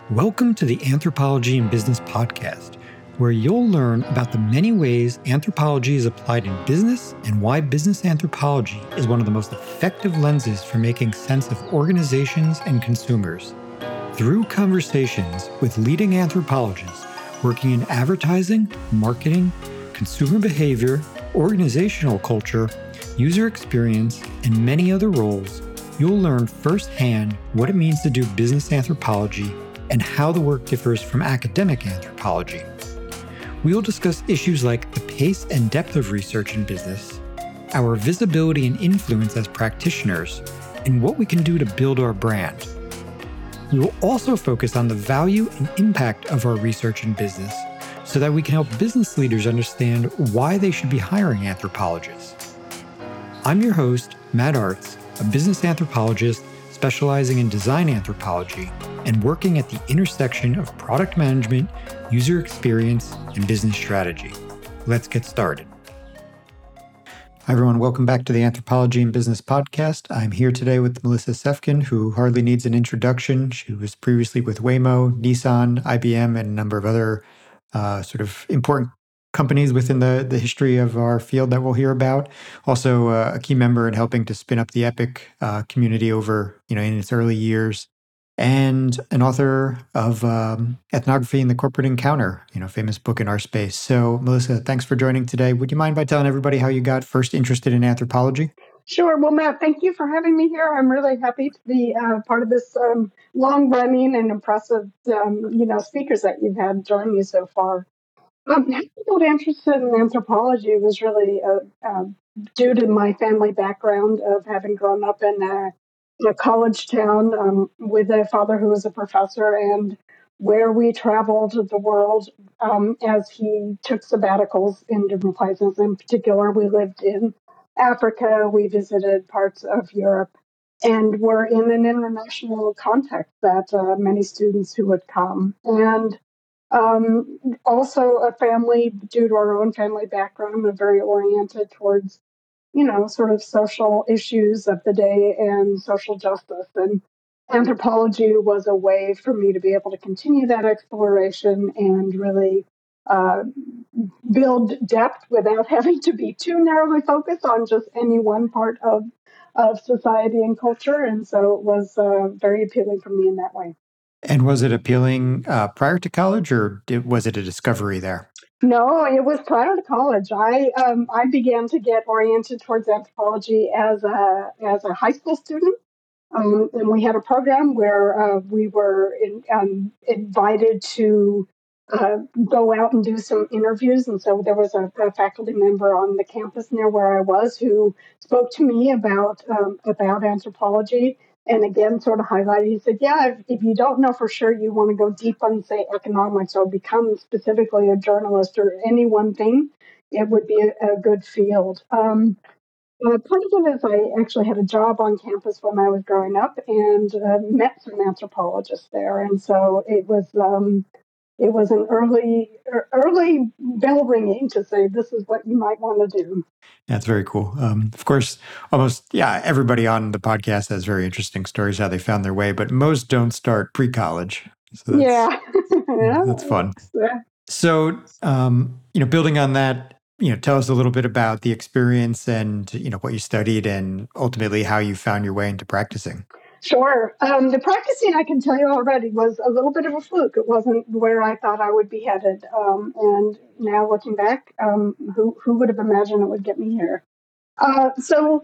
Welcome to the Anthropology in Business podcast, where you'll learn about the many ways anthropology is applied in business and why business anthropology is one of the most effective lenses for making sense of organizations and consumers. Through conversations with leading anthropologists working in advertising, marketing, consumer behavior, organizational culture, user experience, and many other roles, you'll learn firsthand what it means to do business anthropology and how the work differs from academic anthropology. We'll discuss issues like the pace and depth of research in business, our visibility and influence as practitioners, and what we can do to build our brand. We will also focus on the value and impact of our research in business so that we can help business leaders understand why they should be hiring anthropologists. I'm your host, Matt Artz, a business anthropologist specializing in design anthropology and working at the intersection of product management, user experience, and business strategy. Let's get started. Hi, everyone. Welcome back to the Anthropology in Business podcast. I'm here today with Melissa Sefkin, who hardly needs an introduction. She was previously with Waymo, Nissan, IBM, and a number of other sort of important companies within the history of our field that we'll hear about. Also, a key member in helping to spin up the Epic community over, in its early years, and an author of Ethnography in the Corporate Encounter, famous book in our space. So, Melissa, thanks for joining today. Would you mind by telling everybody how you got first interested in anthropology? Sure. Well, Matt, thank you for having me here. I'm really happy to be part of this long-running and impressive, speakers that you've had join me so far. How I got interested in anthropology was really due to my family background of having grown up in a college town with a father who was a professor, and where we traveled the world as he took sabbaticals in different places. In particular, we lived in Africa, we visited parts of Europe, and were in an international context that many students who would come. And also a family, due to our own family background, we're very oriented towards, sort of social issues of the day and social justice. And anthropology was a way for me to be able to continue that exploration and really uh, build depth without having to be too narrowly focused on just any one part of society and culture. And so it was very appealing for me in that way. And was it appealing prior to college, or was it a discovery there? No, it was prior to college. I began to get oriented towards anthropology as a high school student, and we had a program where we were invited to go out and do some interviews. And so there was a faculty member on the campus near where I was who spoke to me about anthropology. And again, sort of highlighted, he said, yeah, if you don't know for sure you want to go deep on, say, economics or become specifically a journalist or any one thing, it would be a good field. Part of it is I actually had a job on campus when I was growing up and met some anthropologists there. And so it was an early bell ringing to say, this is what you might want to do. That's very cool. Of course, everybody on the podcast has very interesting stories how they found their way, but most don't start pre-college. So that's fun. Yeah. So, building on that, tell us a little bit about the experience and, what you studied and ultimately how you found your way into practicing. Sure. The practicing, I can tell you already, was a little bit of a fluke. It wasn't where I thought I would be headed. And now looking back, who would have imagined it would get me here? So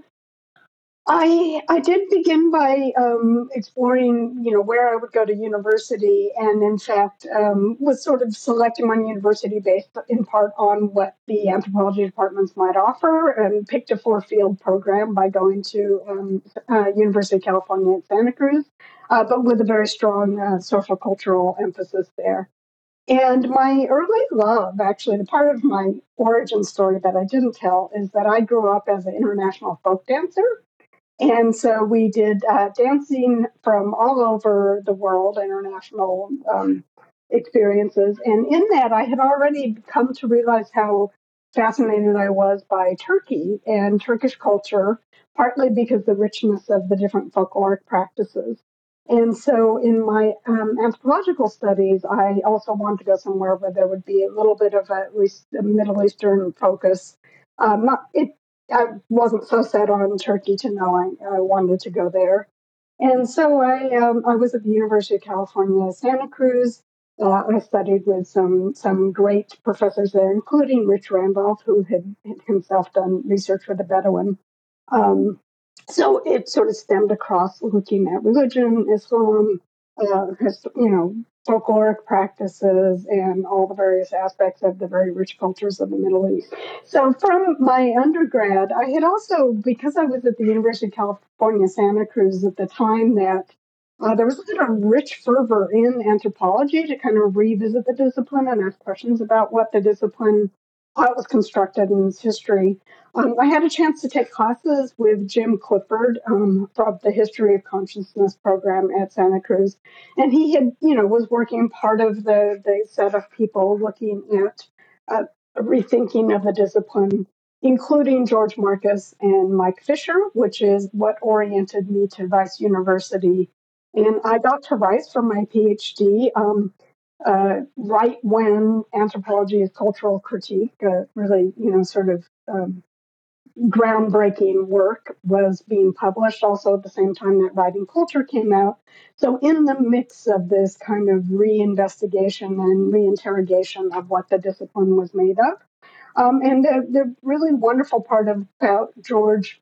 I did begin by exploring, where I would go to university, and in fact, was sort of selecting my university based in part on what the anthropology departments might offer, and picked a 4-field program by going to University of California at Santa Cruz, but with a very strong social cultural emphasis there. And my early love, actually, the part of my origin story that I didn't tell is that I grew up as an international folk dancer. And so we did dancing from all over the world, international experiences. And in that, I had already come to realize how fascinated I was by Turkey and Turkish culture, partly because of the richness of the different folkloric practices. And so in my anthropological studies, I also wanted to go somewhere where there would be a little bit of at least a Middle Eastern focus. Not it. I wasn't so set on Turkey to know I wanted to go there. And so I was at the University of California, Santa Cruz. I studied with some great professors there, including Rich Randolph, who had himself done research with the Bedouin. Um, so it sort of stemmed across looking at religion, Islam, folkloric practices, and all the various aspects of the very rich cultures of the Middle East. So from my undergrad, I had also, because I was at the University of California, Santa Cruz at the time, that there was a sort of rich fervor in anthropology to kind of revisit the discipline and ask questions about what the discipline, how it was constructed in its history. I had a chance to take classes with Jim Clifford from the History of Consciousness program at Santa Cruz, and he had, was working part of the set of people looking at rethinking of the discipline, including George Marcus and Mike Fisher, which is what oriented me to Rice University. And I got to Rice for my PhD. Right when Anthropology is Cultural Critique, really, sort of groundbreaking work was being published also at the same time that Writing Culture came out. So in the mix of this kind of reinvestigation and reinterrogation of what the discipline was made of. And the really wonderful part about George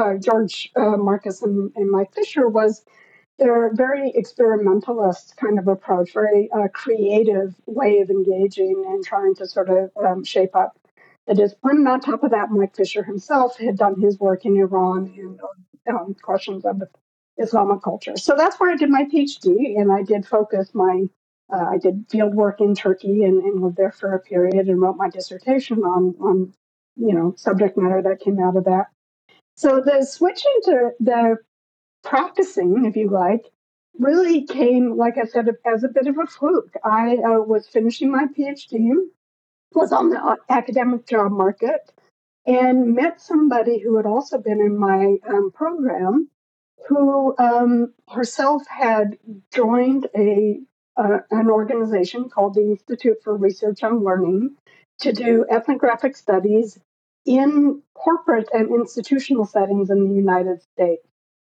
Marcus and Mike Fisher was their very experimentalist kind of approach, very creative way of engaging and trying to sort of shape up the discipline. And on top of that, Mike Fisher himself had done his work in Iran and questions of Islamic culture. So that's where I did my PhD, and I did focus I did field work in Turkey and lived there for a period and wrote my dissertation on subject matter that came out of that. So the switch into the practicing, if you like, really came, like I said, as a bit of a fluke. I was finishing my PhD, was on the academic job market, and met somebody who had also been in my program, who herself had joined an organization called the Institute for Research on Learning to do ethnographic studies in corporate and institutional settings in the United States.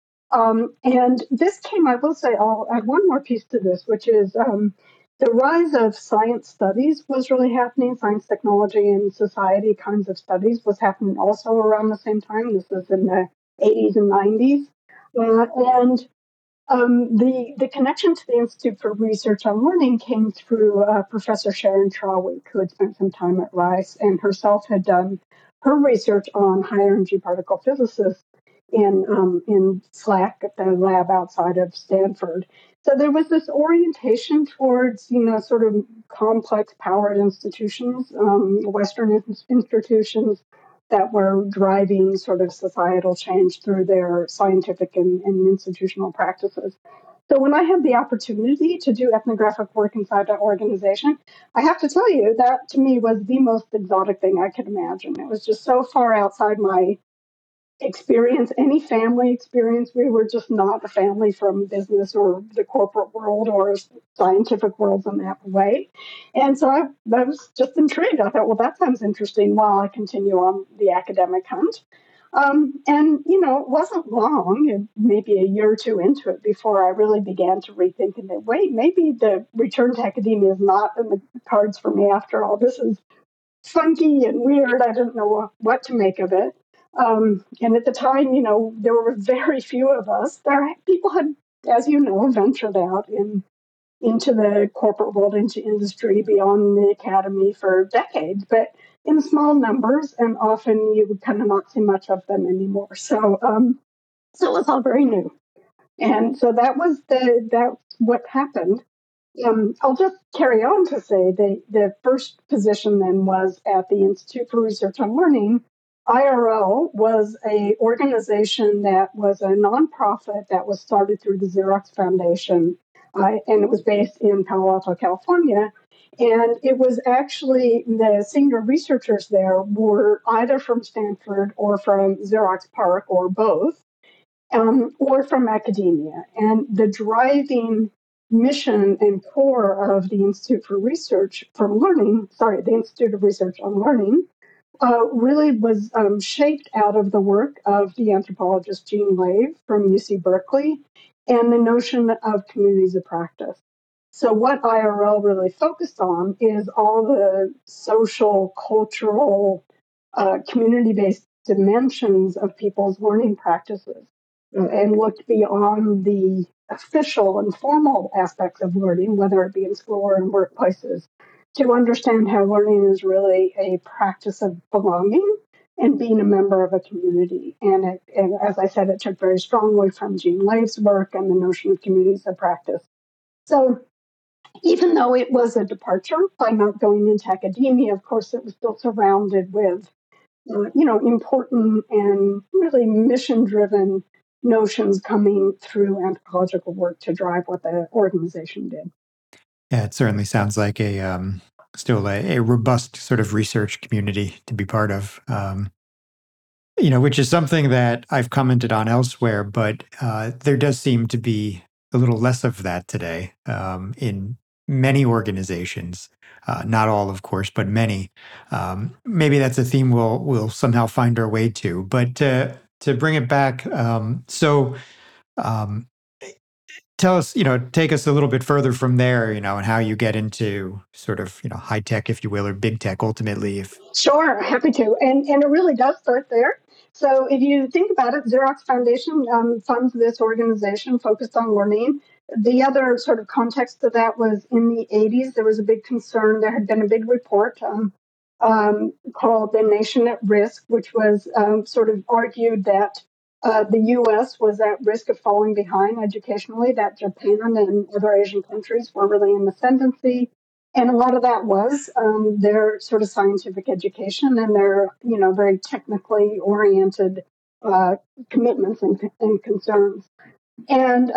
And this came, I will say, I'll add one more piece to this, which is the rise of science studies was really happening. Science, technology, and society kinds of studies was happening also around the same time. This was in the 80s and 90s. And the connection to the Institute for Research on Learning came through Professor Sharon Trawick, who had spent some time at Rice and herself had done her research on high energy particle physicists in SLAC at the lab outside of Stanford. So there was this orientation towards, sort of complex powered institutions, Western institutions that were driving sort of societal change through their scientific and institutional practices. So when I had the opportunity to do ethnographic work inside that organization, I have to tell you that to me was the most exotic thing I could imagine. It was just so far outside my experience, any family experience. We were just not a family from business or the corporate world or scientific world in that way. And so I was just intrigued. I thought, well, that sounds interesting while I continue on the academic hunt. And, it wasn't long, maybe a year or two into it, before I really began to rethink and think, wait, maybe the return to academia is not in the cards for me after all. This is funky and weird. I didn't know what to make of it. And at the time, there were very few of us. People had, as you know, ventured out into the corporate world, into industry, beyond the academy for decades, but in small numbers, and often you would kind of not see much of them anymore. So it was all very new. And so that's what happened. I'll just carry on to say the first position then was at the Institute for Research on Learning. IRL was an organization that was a nonprofit that was started through the Xerox Foundation, and it was based in Palo Alto, California. And it was actually the senior researchers there were either from Stanford or from Xerox PARC or both. or from academia. And the driving mission and core of the Institute for Research for Learning, the Institute of Research on Learning, really was shaped out of the work of the anthropologist Jean Lave from UC Berkeley and the notion of communities of practice. So what IRL really focused on is all the social, cultural, community-based dimensions of people's learning practices and looked beyond the official and formal aspects of learning, whether it be in school or in workplaces, to understand how learning is really a practice of belonging and being a member of a community. And as I said, it took very strongly from Jean Lave's work and the notion of communities of practice. So even though it was a departure by not going into academia, of course, it was still surrounded with important and really mission-driven notions coming through anthropological work to drive what the organization did. Yeah, it certainly sounds like still a robust sort of research community to be part of. Which is something that I've commented on elsewhere, but there does seem to be a little less of that today in many organizations. Not all, of course, but many. Maybe that's a theme we'll somehow find our way to. But to bring it back, tell us, take us a little bit further from there, and how you get into sort of, high tech, if you will, or big tech ultimately. Sure, happy to. And it really does start there. So if you think about it, Xerox Foundation funds this organization focused on learning. The other sort of context to that was in the 80s, there was a big concern. There had been a big report called The Nation at Risk, which was sort of argued that the U.S. was at risk of falling behind educationally, that Japan and other Asian countries were really in the ascendancy. And a lot of that was their sort of scientific education and their, very technically oriented commitments and concerns. And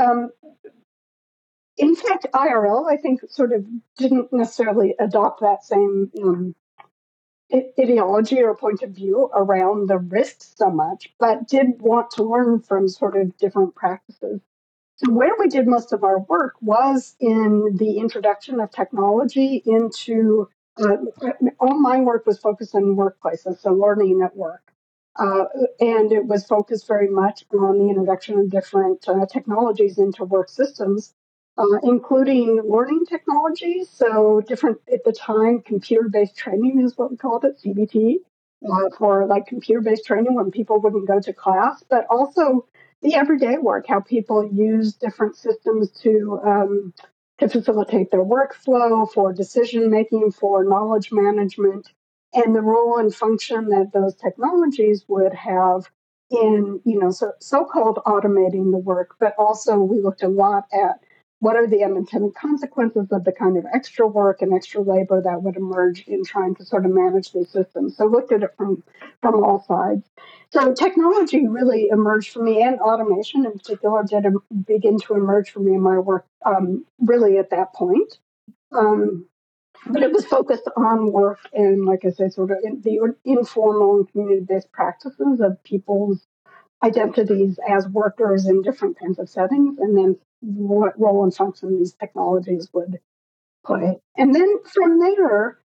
in fact, IRL, I think, sort of didn't necessarily adopt that same ideology or point of view around the risks so much, but did want to learn from sort of different practices. So where we did most of our work was in the introduction of technology into, all my work was focused on workplaces, so learning at work. And it was focused very much on the introduction of different technologies into work systems, including learning technologies. So different, at the time, computer-based training is what we called it, CBT, for like computer-based training when people wouldn't go to class, but also the everyday work, how people use different systems to facilitate their workflow, for decision making, for knowledge management, and the role and function that those technologies would have in, so-called automating the work. But also, we looked a lot at what are the unintended consequences of the kind of extra work and extra labor that would emerge in trying to sort of manage these systems. So looked at it from all sides. So technology really emerged for me, and automation in particular did begin to emerge for me in my work really at that point. But it was focused on work and, like I said, sort of the informal and community-based practices of people's identities as workers in different kinds of settings, and then what role and function these technologies would play. And then from there,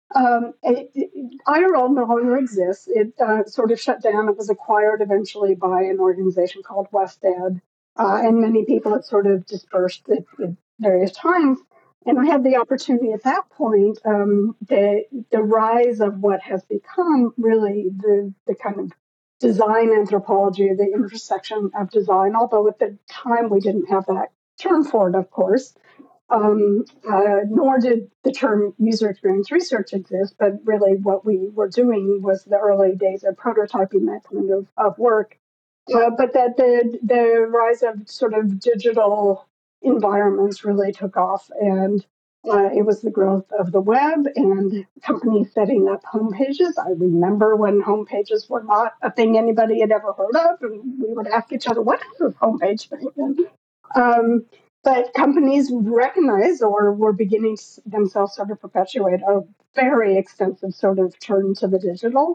IRL no longer exists. It sort of shut down. It was acquired eventually by an organization called WestEd, and many people had sort of dispersed at various times. And I had the opportunity at that point, the rise of what has become really the kind of design anthropology, the intersection of design, although at the time we didn't have that term for it, of course. Nor did the term user experience research exist, but really what we were doing was the early days of prototyping that kind of work. But that the rise of sort of digital environments really took off, and it was the growth of the web and companies setting up homepages. I remember when homepages were not a thing anybody had ever heard of, and we would ask each other, what is this homepage thing? But companies recognized or were beginning to themselves sort of perpetuate a very extensive sort of turn to the digital.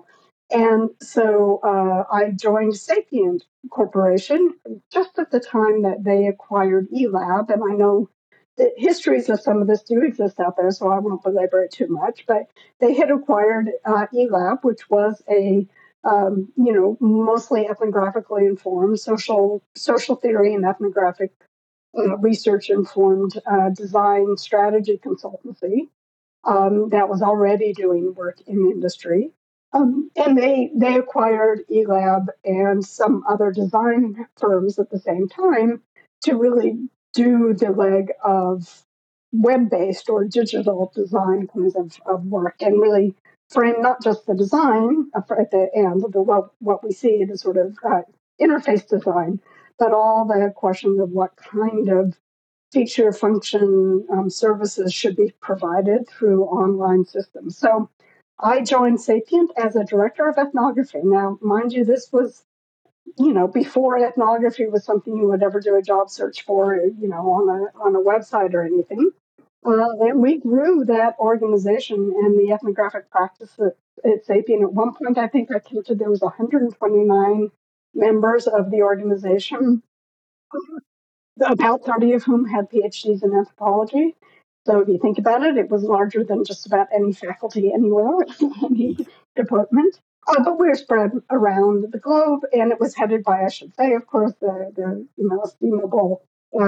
And so I joined Sapient Corporation just at the time that they acquired eLab. And I know the histories of some of this do exist out there, so I won't belabor it too much. But they had acquired eLab, which was a mostly ethnographically informed social theory and ethnographic research informed design strategy consultancy that was already doing work in industry. And they acquired eLab and some other design firms at the same time to really do the leg of web-based or digital design kinds of work and really frame not just the design at the end, what we see, the sort of interface design, but all the questions of what kind of feature function services should be provided through online systems. So I joined Sapient as a director of ethnography. Now, mind you, this was, before ethnography was something you would ever do a job search for, on a website or anything. And we grew that organization and the ethnographic practice at Sapient. At one point, I think I counted there was 129 members of the organization, about 30 of whom had PhDs in anthropology. So if you think about it, it was larger than just about any faculty anywhere, any department. But we were spread around the globe, and it was headed by, I should say, of course, the estimable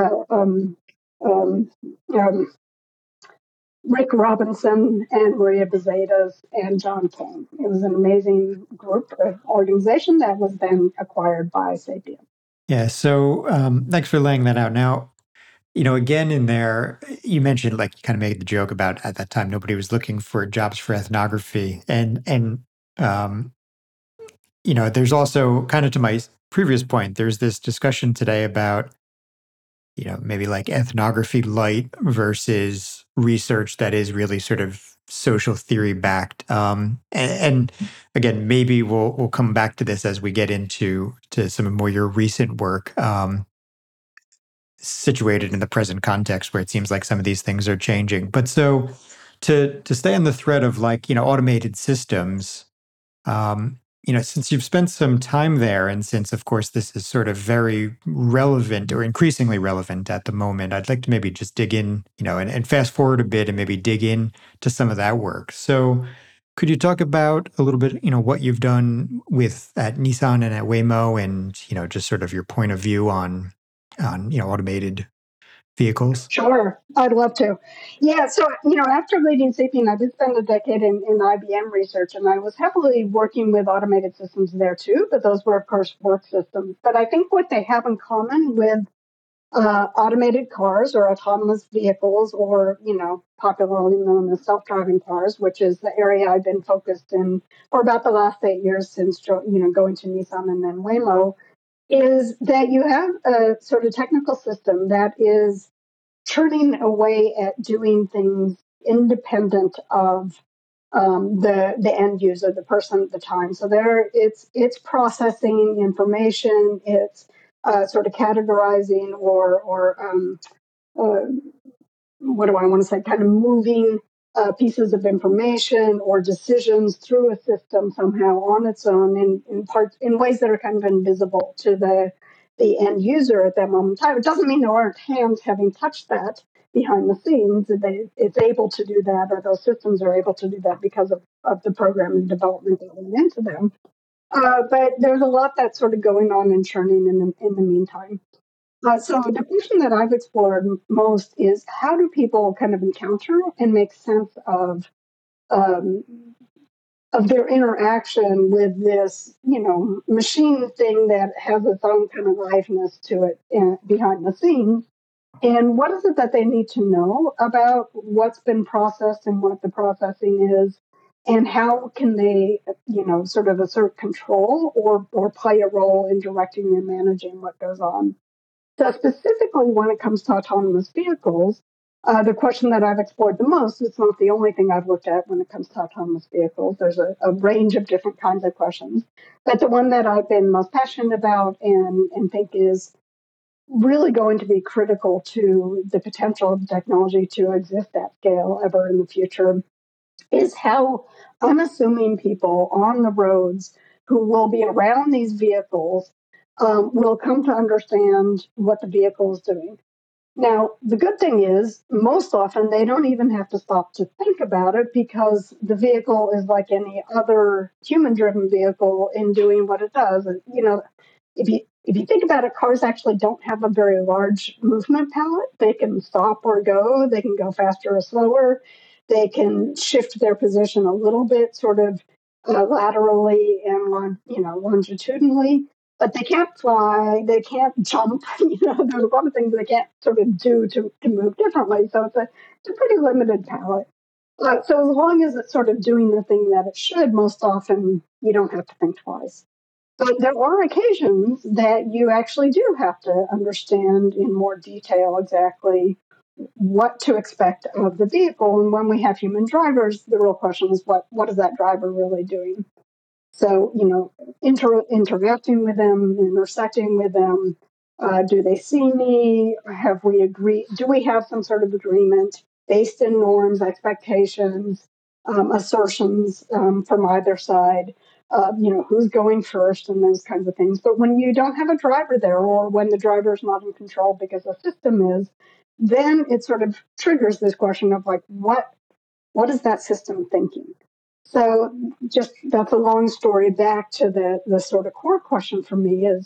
um, um, Rick Robinson and Maria Bezadas and John King. It was an amazing group of organization that was then acquired by Sapient. Yeah. So thanks for laying that out. Now, again, in there, you mentioned, like, you kind of made the joke about at that time nobody was looking for jobs for ethnography, and um, there's also, kind of to my previous point, there's this discussion today about maybe like ethnography light versus research that is really sort of social theory backed. And again, maybe we'll come back to this as we get into some more your recent work. Situated in the present context where it seems like some of these things are changing. But so to stay on the thread of, like, automated systems, since you've spent some time there, and since, of course, this is sort of very relevant or increasingly relevant at the moment, I'd like to maybe just dig in, and fast forward a bit and maybe dig in to some of that work. So could you talk about a little bit, what you've done at Nissan and at Waymo, and, just sort of your point of view on automated vehicles? Sure, I'd love to. Yeah, so after leading Sapient, I did spend a decade in IBM research, and I was heavily working with automated systems there too. But those were, of course, work systems. But I think what they have in common with automated cars or autonomous vehicles, or popularly known as self-driving cars, which is the area I've been focused in for about the last 8 years since going to Nissan and then Waymo, is that you have a sort of technical system that is turning away at doing things independent of the end user, the person at the time. So it's processing information, it's sort of categorizing or uh, what do I want to say, kind of moving pieces of information or decisions through a system somehow on its own in parts, in ways that are kind of invisible to the end user at that moment in time. It doesn't mean there aren't hands having touched that behind the scenes. It's able to do that, or those systems are able to do that because of the program and development that went into them. But there's a lot that's sort of going on and churning in the meantime. So the question that I've explored most is, how do people kind of encounter and make sense um, of their interaction with this, machine thing that has its own kind of liveness to it behind the scenes, and what is it that they need to know about what's been processed and what the processing is, and how can they, sort of assert control or play a role in directing and managing what goes on. So specifically when it comes to autonomous vehicles, the question that I've explored the most, it's not the only thing I've looked at when it comes to autonomous vehicles. There's a range of different kinds of questions. But the one that I've been most passionate about and think is really going to be critical to the potential of technology to exist at scale ever in the future is how unassuming people on the roads who will be around these vehicles will come to understand what the vehicle is doing. Now, the good thing is, most often they don't even have to stop to think about it because the vehicle is like any other human driven vehicle in doing what it does. And, if you think about it, cars actually don't have a very large movement palette. They can stop or go, they can go faster or slower, they can shift their position a little bit, sort of laterally and longitudinally, but they can't fly, they can't jump. There's a lot of things they can't sort of do to move differently. So it's a pretty limited palette. So as long as it's sort of doing the thing that it should, most often you don't have to think twice. But there are occasions that you actually do have to understand in more detail exactly what to expect of the vehicle. And when we have human drivers, the real question is what is that driver really doing? So, interacting with them, intersecting with them, do they see me? Have we agreed? Do we have some sort of agreement based in norms, expectations, assertions from either side? Who's going first and those kinds of things. But when you don't have a driver there, or when the driver is not in control because the system is, then it sort of triggers this question of like, what is that system thinking? So just that's a long story back to the sort of core question for me is,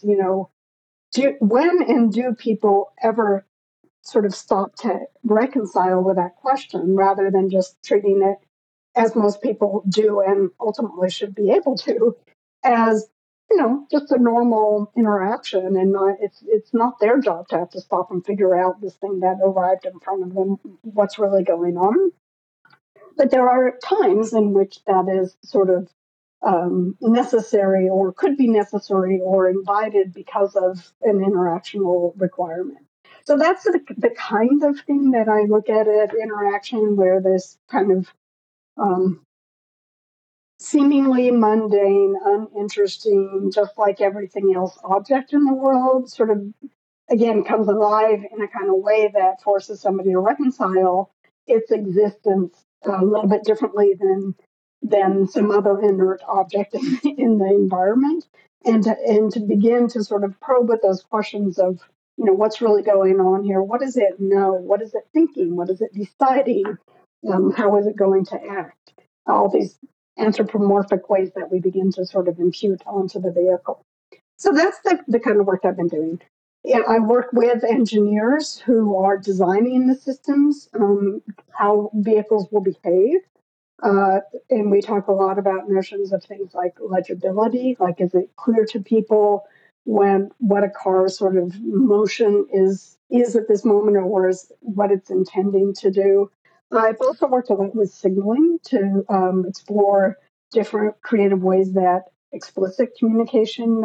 when and do people ever sort of stop to reconcile with that question rather than just treating it as most people do and ultimately should be able to as just a normal interaction, and it's not their job to have to stop and figure out this thing that arrived in front of them, what's really going on. But there are times in which that is sort of necessary or could be necessary or invited because of an interactional requirement. So that's the kind of thing that I look at interaction, where this kind of seemingly mundane, uninteresting, just like everything else object in the world sort of, again, comes alive in a kind of way that forces somebody to reconcile its existence a little bit differently than some other inert object in the environment, and to begin to sort of probe at those questions of what's really going on here, what does it know, what is it thinking, what is it deciding, how is it going to act, all these anthropomorphic ways that we begin to sort of impute onto the vehicle. So that's the kind of work I've been doing. Yeah, I work with engineers who are designing the systems, how vehicles will behave. And we talk a lot about notions of things like legibility, like is it clear to people when what a car's sort of motion is at this moment, or is what it's intending to do. I've also worked a lot with signaling to explore different creative ways that explicit communication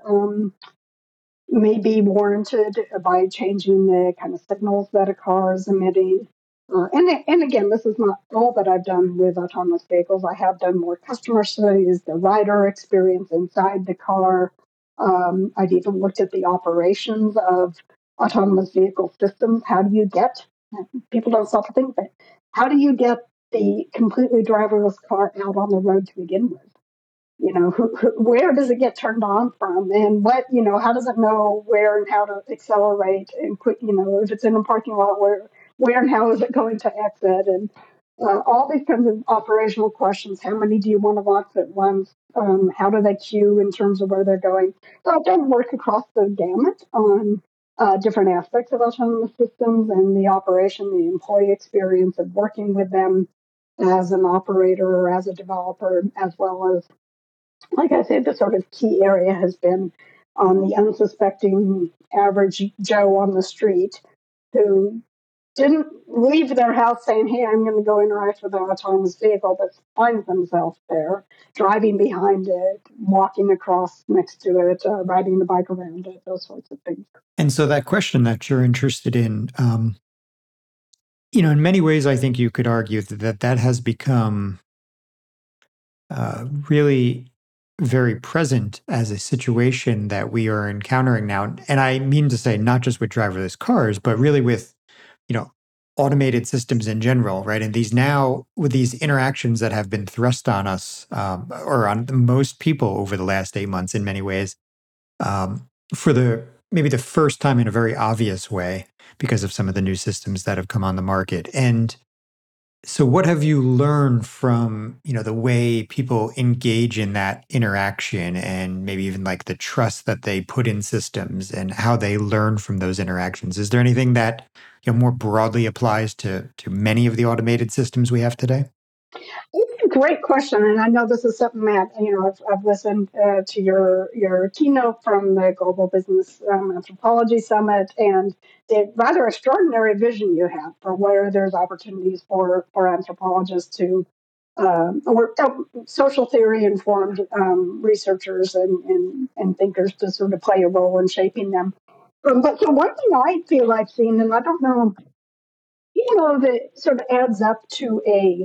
may be warranted by changing the kind of signals that a car is emitting. And again, this is not all that I've done with autonomous vehicles. I have done more customer studies, the rider experience inside the car. I've even looked at the operations of autonomous vehicle systems. How do you get, people don't stop to think, but how do you get the completely driverless car out on the road to begin with? Where does it get turned on from, and how does it know where and how to accelerate and quick, if it's in a parking lot, where and how is it going to exit, and all these kinds of operational questions. How many do you want to watch at once? How do they queue in terms of where they're going? So I've done work across the gamut on different aspects of autonomous systems and the operation, the employee experience of working with them as an operator or as a developer, as well as, like I said, the sort of key area has been on the unsuspecting average Joe on the street who didn't leave their house saying, hey, I'm going to go interact with an autonomous vehicle, but finds themselves there, driving behind it, walking across next to it, riding the bike around it, those sorts of things. And so that question that you're interested in, in many ways, I think you could argue that has become really very present as a situation that we are encountering now. And I mean to say, not just with driverless cars, but really with, automated systems in general, right? And these now, with these interactions that have been thrust on us, or on most people over the last 8 months in many ways, for maybe the first time in a very obvious way because of some of the new systems that have come on the market. And so what have you learned from, the way people engage in that interaction and maybe even like the trust that they put in systems and how they learn from those interactions? Is there anything that, more broadly applies to many of the automated systems we have today? It's a great question, and I know this is something that I've listened to your keynote from the Global Business Anthropology Summit, and the rather extraordinary vision you have for where there's opportunities for anthropologists to or social theory informed researchers and thinkers to sort of play a role in shaping them. But so one thing I feel I've seen, and I don't know, that sort of adds up to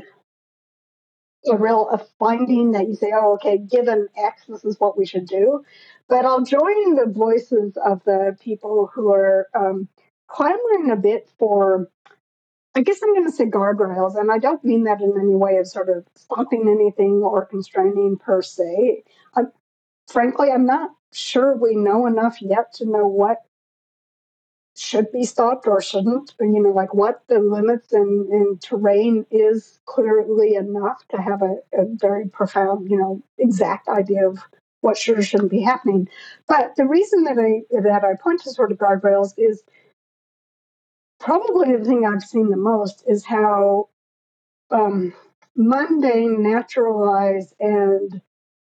a finding that you say, oh, okay, given X, this is what we should do. But I'll join the voices of the people who are clamoring a bit for, I guess I'm going to say guardrails, and I don't mean that in any way of sort of stopping anything or constraining per se. Frankly, I'm not sure we know enough yet to know what should be stopped or shouldn't, like what the limits in terrain is clearly enough to have a very profound, exact idea of what should or shouldn't be happening. But the reason that I point to sort of guardrails is probably the thing I've seen the most is how mundane, naturalized, and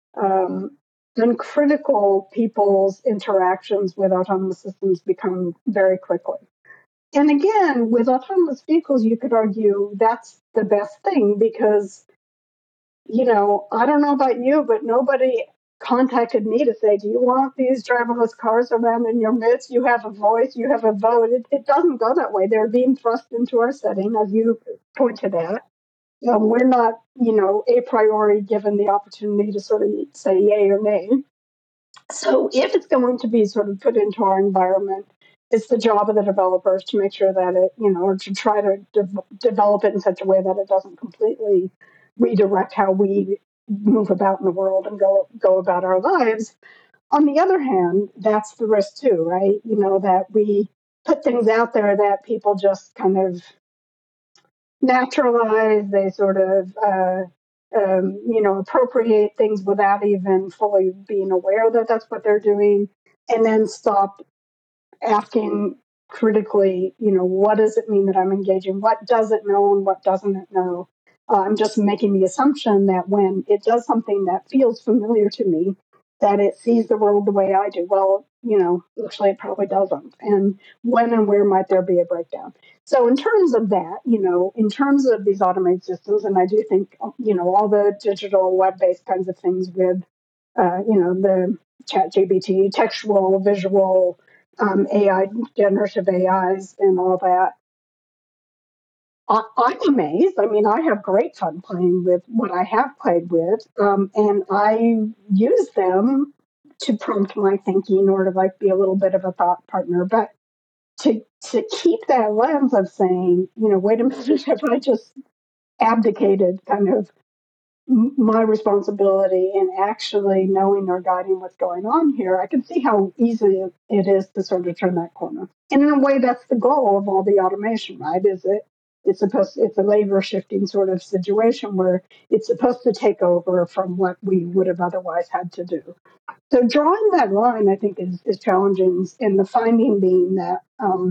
uncritical people's interactions with autonomous systems become very quickly. And again, with autonomous vehicles, you could argue that's the best thing because, I don't know about you, but nobody contacted me to say, do you want these driverless cars around in your midst? You have a voice, you have a vote. It doesn't go that way. They're being thrust into our setting, as you pointed out. We're not, a priori given the opportunity to sort of say yay or nay. So if it's going to be sort of put into our environment, it's the job of the developers to make sure that it, or to try to develop it in such a way that it doesn't completely redirect how we move about in the world and go about our lives. On the other hand, that's the risk too, right? That we put things out there that people just kind of naturalize, they sort of appropriate things without even fully being aware that that's what they're doing, and then stop asking critically, what does it mean that I'm engaging? What does it know and what doesn't it know? I'm just making the assumption that when it does something that feels familiar to me, that it sees the world the way I do. Well, actually it probably doesn't. And when and where might there be a breakdown? So in terms of that, in terms of these automated systems, and I do think, all the digital web-based kinds of things with, the ChatGPT, textual, visual, AI, generative AIs, and all that. I'm amazed. I mean, I have great fun playing with what I have played with, and I use them to prompt my thinking or to like be a little bit of a thought partner. But to keep that lens of saying, wait a minute, have I just abdicated kind of my responsibility in actually knowing or guiding what's going on here, I can see how easy it is to sort of turn that corner. And in a way, that's the goal of all the automation, right? It's a labor shifting sort of situation where it's supposed to take over from what we would have otherwise had to do. So drawing that line, I think, is challenging. And the finding being that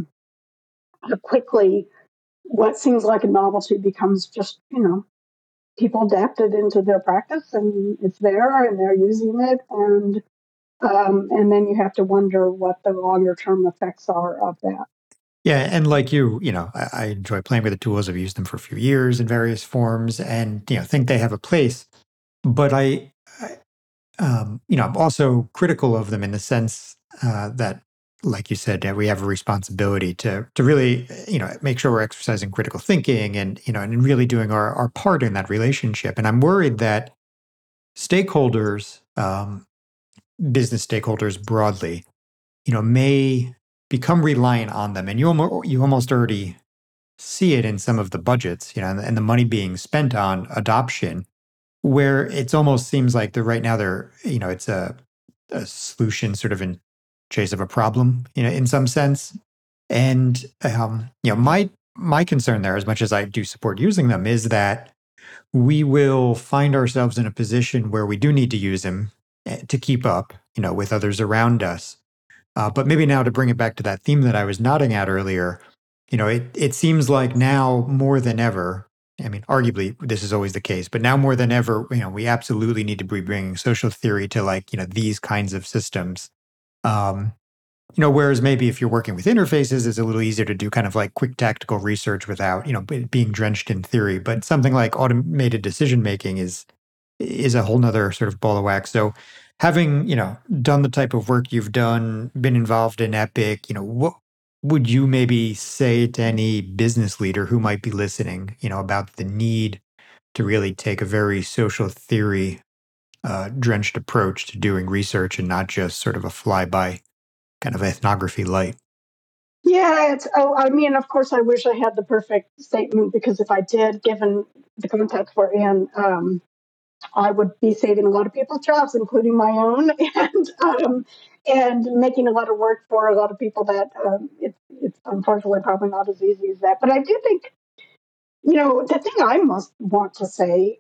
quickly what seems like a novelty becomes just, people adapt it into their practice and it's there and they're using it. And then you have to wonder what the longer term effects are of that. Yeah, and like you, I enjoy playing with the tools. I've used them for a few years in various forms, and think they have a place. But I'm also critical of them in the sense that, like you said, we have a responsibility to really, make sure we're exercising critical thinking and and really doing our part in that relationship. And I'm worried that stakeholders, business stakeholders broadly, may become reliant on them. And you almost already see it in some of the budgets, and the money being spent on adoption, where it's almost seems like right now it's a solution sort of in chase of a problem, in some sense. And my concern there, as much as I do support using them, is that we will find ourselves in a position where we do need to use them to keep up, with others around us. But maybe now to bring it back to that theme that I was nodding at earlier, it seems like now more than ever, I mean, arguably this is always the case, but now more than ever, we absolutely need to be bringing social theory to these kinds of systems. Um, whereas maybe if you're working with interfaces, it's a little easier to do kind of like quick tactical research without, being drenched in theory. But something like automated decision making is a whole nother sort of ball of wax. So having, done the type of work you've done, been involved in Epic, what would you maybe say to any business leader who might be listening, about the need to really take a very social theory drenched approach to doing research and not just sort of a flyby kind of ethnography light? Yeah, I mean, of course, I wish I had the perfect statement, because if I did, given the context we're in, I would be saving a lot of people's jobs, including my own, and making a lot of work for a lot of people that it's unfortunately probably not as easy as that. But I do think, the thing I must want to say,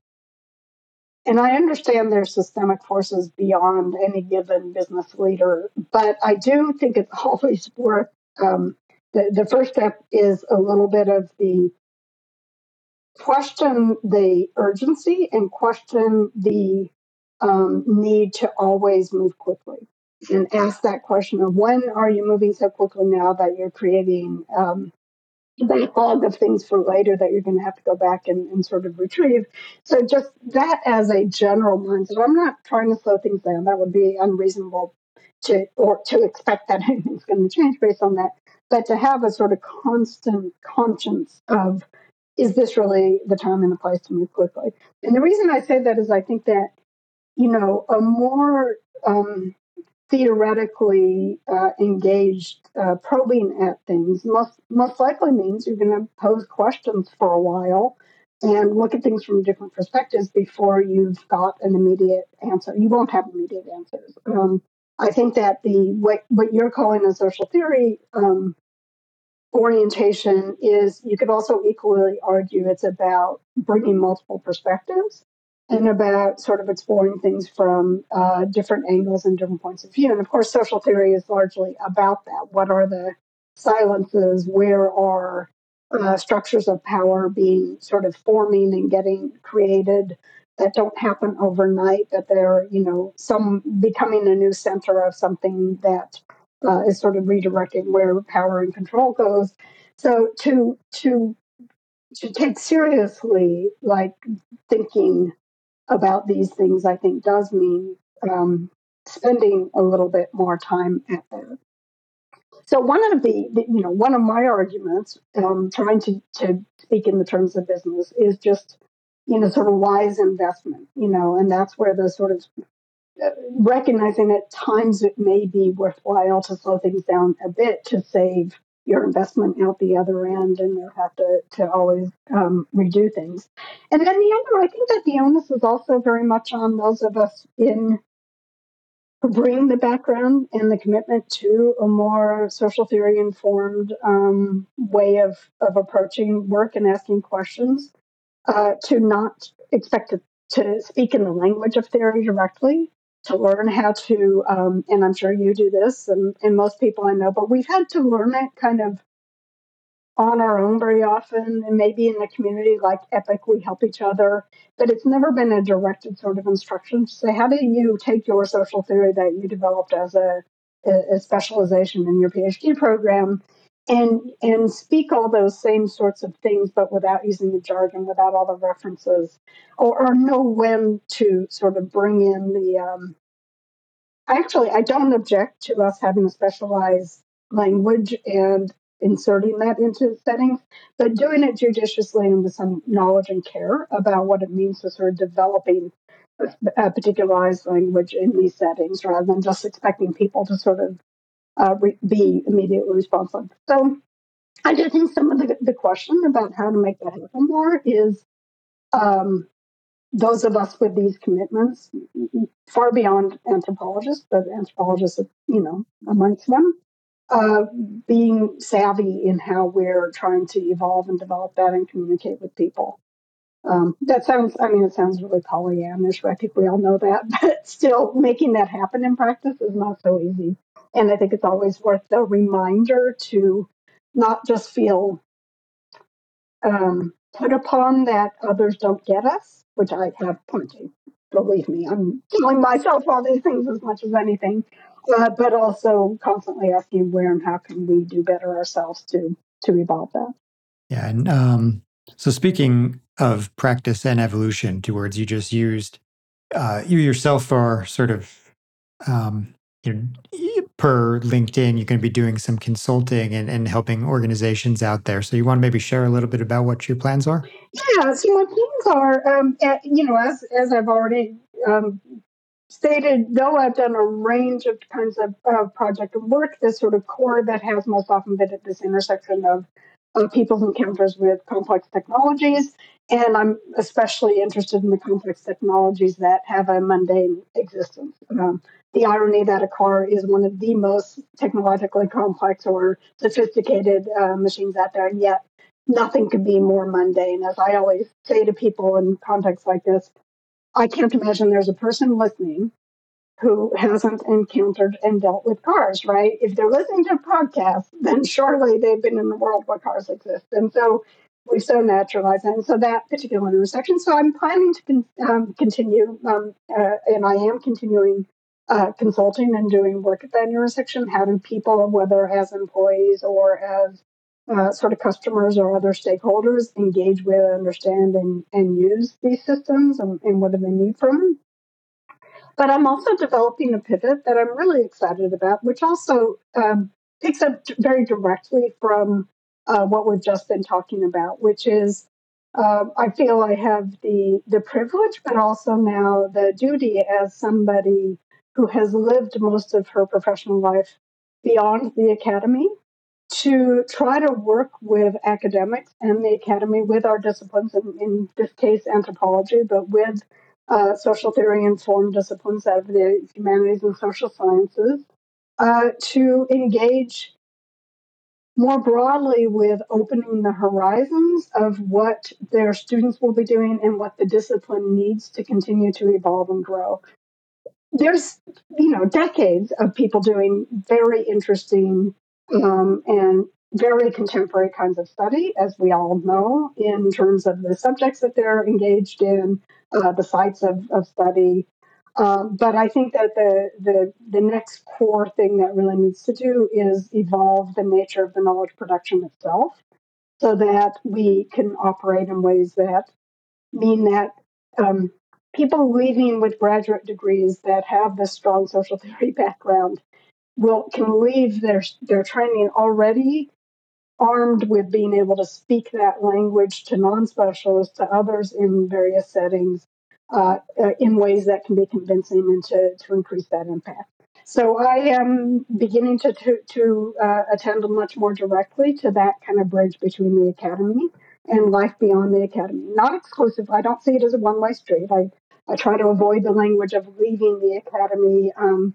and I understand there's systemic forces beyond any given business leader, but I do think it's always worth the first step is a little bit of the question the urgency and question the need to always move quickly, and ask that question of when are you moving so quickly now that you're creating backlog of things for later that you're going to have to go back and sort of retrieve. So just that as a general mindset. I'm not trying to slow things down. That would be unreasonable to expect that anything's going to change based on that. But to have a sort of constant conscience of, is this really the time and the place to move quickly? And the reason I say that is I think that, a more theoretically engaged probing at things most likely means you're going to pose questions for a while and look at things from different perspectives before you've got an immediate answer. You won't have immediate answers. I think that what you're calling a social theory orientation is, you could also equally argue it's about bringing multiple perspectives and about sort of exploring things from different angles and different points of view. And of course, social theory is largely about that. What are the silences? Where are structures of power being sort of forming and getting created that don't happen overnight, that they're, some becoming a new center of something that is sort of redirecting where power and control goes. So to take seriously, like, thinking about these things, I think does mean spending a little bit more time at that. So one of one of my arguments, trying to speak in the terms of business, is just, sort of wise investment, and that's where the sort of recognizing at times it may be worthwhile to slow things down a bit to save your investment out the other end, and you have to always redo things. And then the other, I think that the onus is also very much on those of us who bring the background and the commitment to a more social theory informed way of approaching work and asking questions, to not expect to speak in the language of theory directly, to learn how to, and I'm sure you do this, and most people I know, but we've had to learn it kind of on our own very often, and maybe in a community like Epic, we help each other, but it's never been a directed sort of instruction to say, how do you take your social theory that you developed as a specialization in your PhD program and speak all those same sorts of things, but without using the jargon, without all the references, or know when to sort of bring in the. Actually, I don't object to us having a specialized language and inserting that into settings, but doing it judiciously and with some knowledge and care about what it means to sort of developing a particularized language in these settings, rather than just expecting people to sort of be immediately responsive. So I do think some of the question about how to make that happen more is um, those of us with these commitments, far beyond anthropologists, but anthropologists, amongst them, uh, being savvy in how we're trying to evolve and develop that and communicate with people. It sounds really Pollyannish, but I think we all know that. But still, making that happen in practice is not so easy. And I think it's always worth the reminder to not just feel put upon that others don't get us, which I have plenty. Believe me, I'm telling myself all these things as much as anything, but also constantly asking where and how can we do better ourselves to evolve that. Yeah, and so speaking of practice and evolution, two words you just used, you yourself are sort of, um, per LinkedIn, you're going to be doing some consulting and helping organizations out there. So you want to maybe share a little bit about what your plans are? Yeah, so my plans are, as I've already stated, though I've done a range of kinds of project and work, the sort of core that has most often been at this intersection of people's encounters with complex technologies. And I'm especially interested in the complex technologies that have a mundane existence. The irony that a car is one of the most technologically complex or sophisticated machines out there, and yet nothing could be more mundane. As I always say to people in contexts like this, I can't imagine there's a person listening who hasn't encountered and dealt with cars, right? If they're listening to a podcast, then surely they've been in the world where cars exist. And so we've so naturalized it. And so that particular intersection. So I'm planning to continue, and I am continuing consulting and doing work at that intersection. How do people, whether as employees or as sort of customers or other stakeholders, engage with, understand, and use these systems, and what do they need from them? But I'm also developing a pivot that I'm really excited about, which also picks up very directly from what we've just been talking about, which is I feel I have the privilege, but also now the duty as somebody who has lived most of her professional life beyond the academy to try to work with academics and the academy with our disciplines, in this case anthropology, but with social theory informed disciplines of the humanities and social sciences, to engage more broadly with opening the horizons of what their students will be doing and what the discipline needs to continue to evolve and grow. There's, decades of people doing very interesting and very contemporary kinds of study, as we all know, in terms of the subjects that they're engaged in, the sites of study. But I think that the next core thing that really needs to do is evolve the nature of the knowledge production itself, so that we can operate in ways that mean that people leaving with graduate degrees that have this strong social theory background can leave their training already armed with being able to speak that language to non-specialists, to others in various settings, in ways that can be convincing and to increase that impact. So I am beginning to attend much more directly to that kind of bridge between the academy and life beyond the academy. Not exclusive. I don't see it as a one-way street. I try to avoid the language of leaving the academy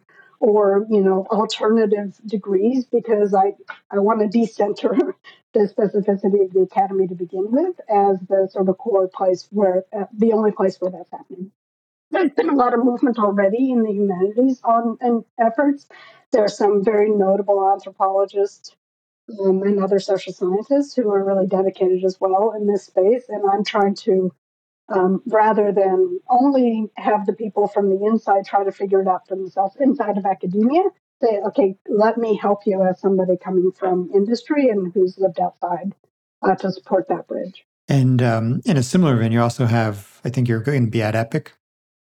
or alternative degrees, because I want to decenter the specificity of the academy to begin with as the sort of core place where the only place where that's happening. There's been a lot of movement already in the humanities and efforts. There are some very notable anthropologists and other social scientists who are really dedicated as well in this space. And I'm trying to, rather than only have the people from the inside try to figure it out for themselves inside of academia, say, okay, let me help you as somebody coming from industry and who's lived outside to support that bridge. And in a similar vein, you also have, I think you're going to be at Epic.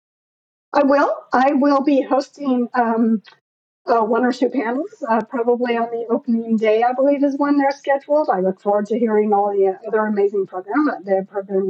I will. I will be hosting one or two panels, probably on the opening day, I believe, is when they're scheduled. I look forward to hearing all the other amazing program. The program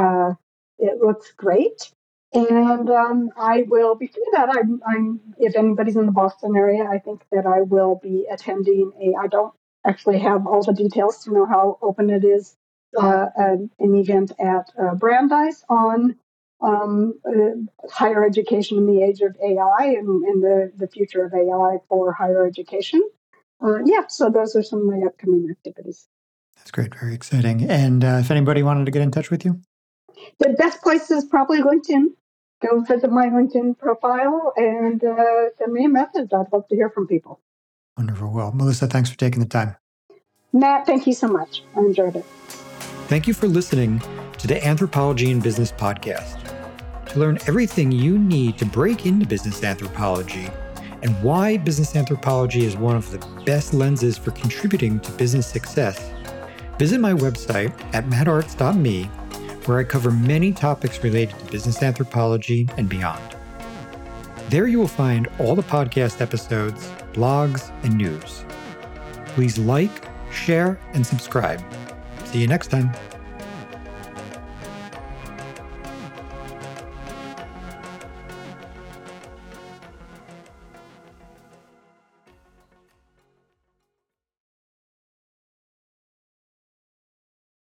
looks great. And I will be through that. I'm if anybody's in the Boston area, I think that I will be attending I don't actually have all the details to know how open it is. An event at Brandeis on higher education in the age of AI and the future of AI for higher education. So those are some of my upcoming activities. That's great. Very exciting. And if anybody wanted to get in touch with you? The best place is probably LinkedIn. Go visit my LinkedIn profile and send me a message. I'd love to hear from people. Wonderful. Well, Melissa, thanks for taking the time. Matt, thank you so much. I enjoyed it. Thank you for listening to the Anthropology in Business podcast. To learn everything you need to break into business anthropology and why business anthropology is one of the best lenses for contributing to business success, visit my website at mattarts.me, where I cover many topics related to business anthropology and beyond. There you will find all the podcast episodes, blogs, and news. Please like, share, and subscribe. See you next time.